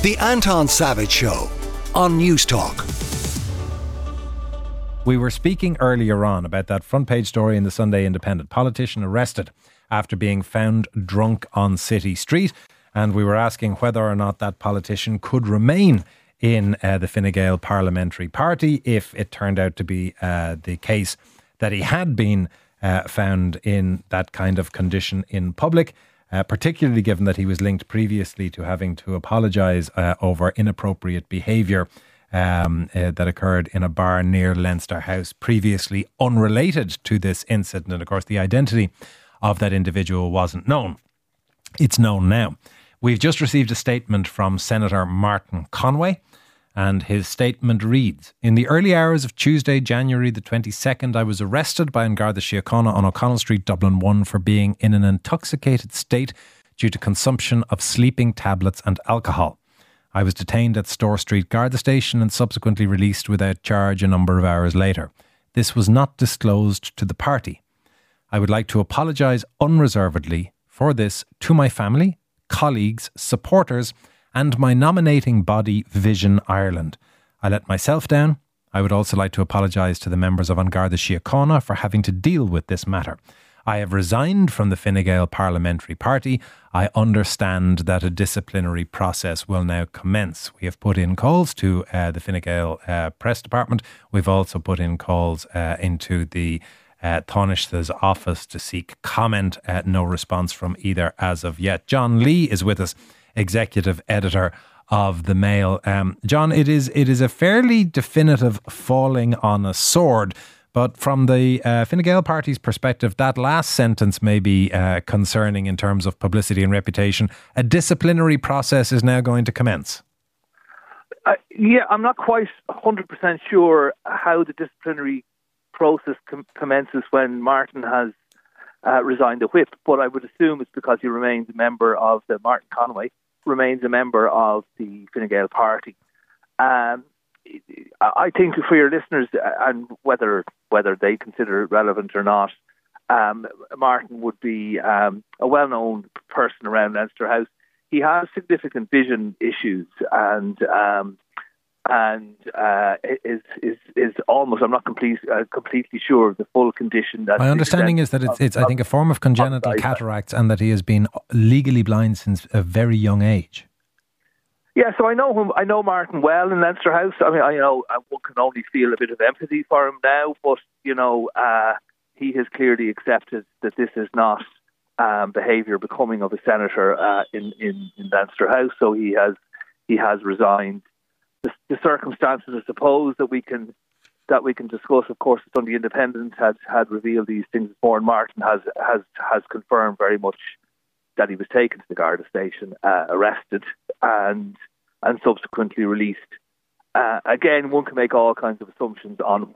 The Anton Savage Show on News Talk. We were speaking earlier on about that front page story in the Sunday Independent. Politician arrested after being found drunk on City Street. And we were asking whether or not that politician could remain in the Fine Gael Parliamentary Party if it turned out to be the case that he had been found in that kind of condition in public, particularly given that he was linked previously to having to apologise over inappropriate behaviour that occurred in a bar near Leinster House, previously unrelated to this incident. And of course, the identity of that individual wasn't known. It's known now. We've just received a statement from Senator Martin Conway, and his statement reads: in the early hours of Tuesday, January the 22nd, I was arrested by An Garda Síochána on O'Connell Street, Dublin 1 for being in an intoxicated state due to consumption of sleeping tablets and alcohol. I was detained at Store Street Garda Station and subsequently released without charge a number of hours later. This was not disclosed to the party. I would like to apologise unreservedly for this to my family, colleagues, supporters and my nominating body Vision Ireland. I let myself down. I would also like to apologise to the members of An Garda Síochána for having to deal with this matter. I have resigned from the Fine Gael Parliamentary Party. I understand that a disciplinary process will now commence. We have put in calls to the Fine Gael Press Department. We've also put in calls into the Taoiseach's office to seek comment. No response from either as of yet. John Lee is with us, executive editor of the Mail. John, it is a fairly definitive falling on a sword, but from the Fine Gael party's perspective, that last sentence may be concerning in terms of publicity and reputation. A disciplinary process is now going to commence. Yeah, I'm not quite 100% sure how the disciplinary process commences when Martin has resigned the whip, but I would assume it's because he remains a member of Martin Conway remains a member of the Fine Gael party. I think for your listeners, and whether they consider it relevant or not, Martin would be a well-known person around Leinster House. He has significant vision issues and is almost, I'm not completely sure of the full condition. That my understanding is that it's I think a form of congenital cataracts, and that he has been legally blind since a very young age. Yeah, so I know him. I know Martin well in Leinster House. I mean, one can only feel a bit of empathy for him now, but he has clearly accepted that this is not behaviour becoming of a senator in Leinster House. So he has resigned. The circumstances, I suppose, that we can discuss. Of course, the Sunday Independent had revealed these things before, and Martin has confirmed very much that he was taken to the Garda station, arrested, and subsequently released. Again, one can make all kinds of assumptions on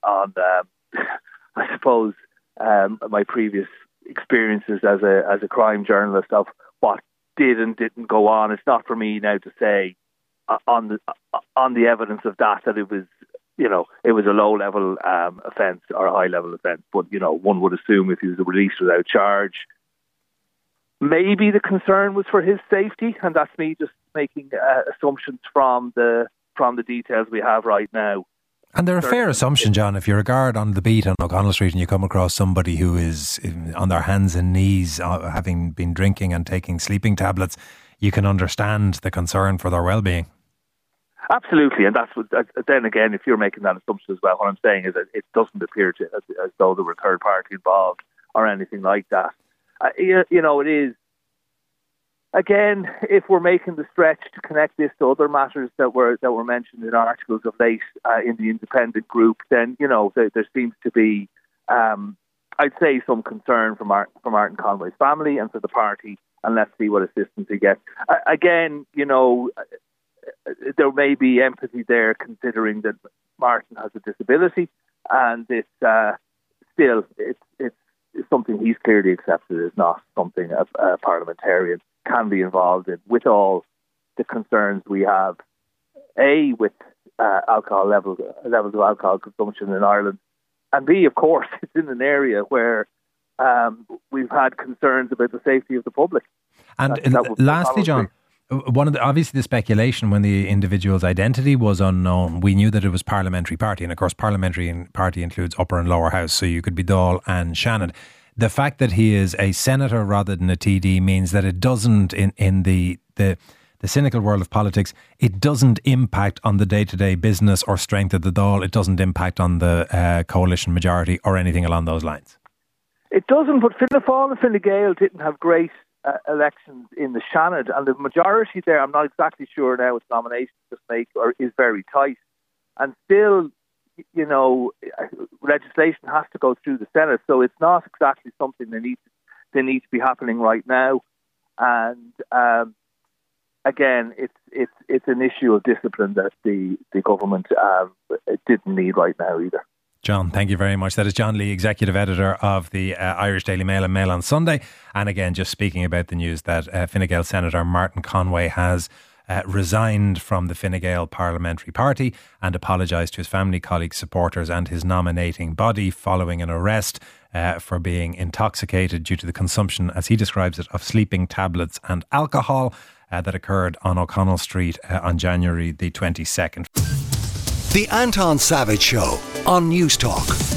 I suppose my previous experiences as a crime journalist of what did and didn't go on. It's not for me now to say on the evidence of that it was a low level offence or a high level offence. But one would assume if he was released without charge, maybe the concern was for his safety, and that's me just making assumptions from the details we have right now. And they're a fair assumption, John. If you're a guard on the beat on O'Connell Street and you come across somebody who is on their hands and knees, having been drinking and taking sleeping tablets, you can understand the concern for their well-being. Absolutely, and that's what. Then again, if you're making that assumption as well, what I'm saying is that it doesn't appear as though there were third party involved or anything like that. It is. Again, if we're making the stretch to connect this to other matters that were mentioned in articles of late in the independent group, then there seems to be, I'd say, some concern for Martin Conway's family and for the party, and let's see what assistance he gets. Again, there may be empathy there, considering that Martin has a disability, and it's something he's clearly accepted is not something a parliamentarian can be involved in, with all the concerns we have, with alcohol levels of alcohol consumption in Ireland, and B, of course, it's in an area where we've had concerns about the safety of the public. And lastly, John, Obviously the speculation when the individual's identity was unknown, we knew that it was parliamentary party, and of course parliamentary party includes upper and lower house, so you could be Dáil and Shannon. The fact that he is a senator rather than a TD means that it doesn't, in the cynical world of politics, it doesn't impact on the day-to-day business or strength of the Dáil. It doesn't impact on the coalition majority or anything along those lines. It doesn't, but Fianna Fáil and Fine Gael didn't have great elections in the Shannon, and the majority there, I'm not exactly sure now its nominations just make, or is very tight. And still, you know, legislation has to go through the Senate, so it's not exactly something they need to be happening right now. And again, it's an issue of discipline that the government didn't need right now either. John, thank you very much. That is John Lee, Executive Editor of the Irish Daily Mail and Mail on Sunday. And again, just speaking about the news that Fine Gael Senator Martin Conway has resigned from the Fine Gael Parliamentary Party and apologised to his family, colleagues, supporters and his nominating body following an arrest for being intoxicated due to the consumption, as he describes it, of sleeping tablets and alcohol that occurred on O'Connell Street on January the 22nd. The Anton Savage Show on News Talk.